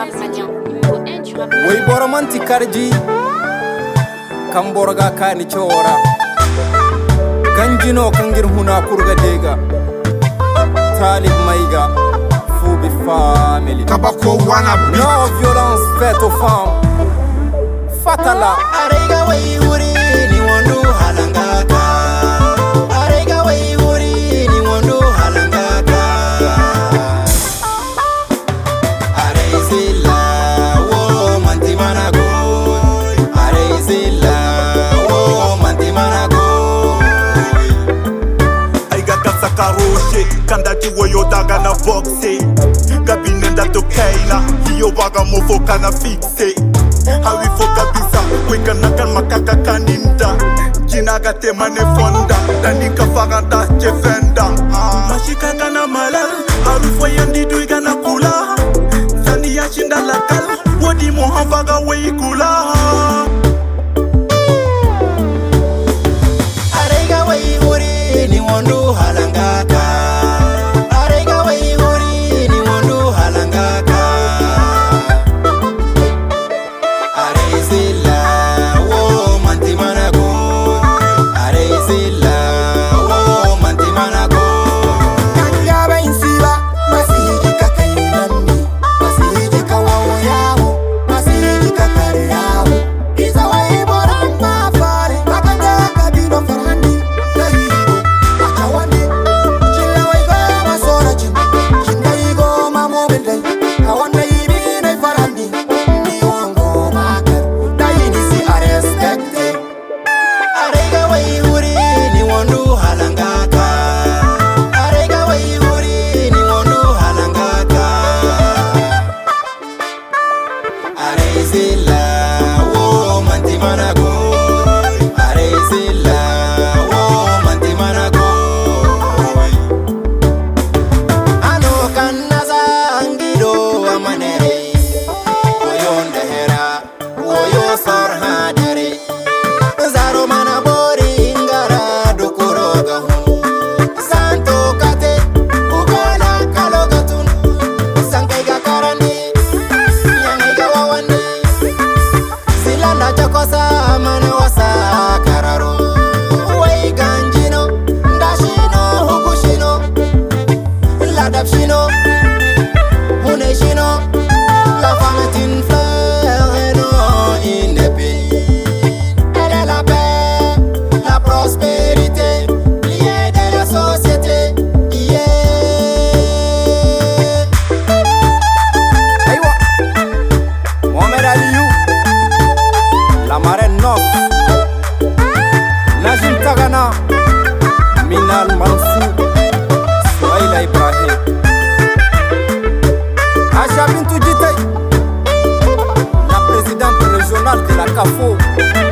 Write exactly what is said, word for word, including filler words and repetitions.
rap malien, numéro un du rap malien. Wey boromanti karji Kamborga kani chora Ganjino kangir huna kurga dega Talib Maiga Fubi family Kabako wanna be No violence faite aux femmes Fatala Arega wey uri ni wandu halangaka Arega wey uri ni wandu halangaka Arezila wo mantimana go Arezila wo mantimana go Aiga kasaka roche kanda jiwoyo daga na boxe Gabinenda to kaina hiyo waga mofoka na fixe Hawi foka bisa weka nakan makaka kaninda Jinaga temane fonda Danika faganda chefenda Mashika kana malal Harufu yandi duiga na kula Sani ya shinda lakal Wadi mohan faga weikula Arega wey uri ni wandu halangaka Arega wey uri ni wandu halangaka Arezila wo mantimana go Arezila wo mantimana go Kanga ba insiba masiji kakainani masiji kawawo yawo masiji kakare yawo Iza wey boramba fare Makanga kabino farandi Dahigo akawandi Chilla wey go masora chin Chinda yigo mamo bendai Kawanda yini nay farandi Ni wango makar Dayini si arespecte Arega wey uri ni wandu halangaka Arega wey uri ni wandu halangaka Arezila wo mantimana go Arezila wo mantimana go Ano kanaza angido amanere Oyonde hera Oyo sorha dere Zaro mana bori ingara dukuroga hun Santo kate Ugala kalogatun Sankaiga karani Yangiga wawani Silanda chokosa mana wasa kararo Wai ganjino Ndashino hukushino Ladapshino Huneshino La femme est une fleur et non une épine Elle est la paix, la prospérité Liée de la société Yeah Aywa Mohamed Aliou La marraine Nof Najim Tagana Minal Mansou Souaïla Ibrahim Aja Bintou Djitay La présidente régionale de la CAFO